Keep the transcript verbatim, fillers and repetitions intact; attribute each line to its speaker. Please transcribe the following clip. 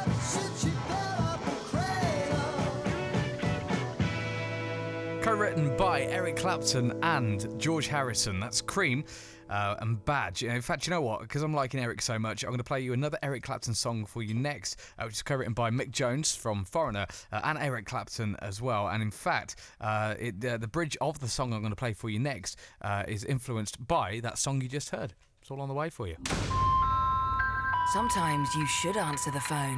Speaker 1: Co-written by Eric Clapton and George Harrison. That's Cream uh, and Badge. In fact, you know what? Because I'm liking Eric so much, I'm going to play you another Eric Clapton song for you next, uh, which is co-written by Mick Jones from Foreigner uh, and Eric Clapton as well. And in fact, uh, it, uh, the bridge of the song I'm going to play for you next uh, is influenced by that song you just heard. It's all on the way for you.
Speaker 2: Sometimes you should answer the phone.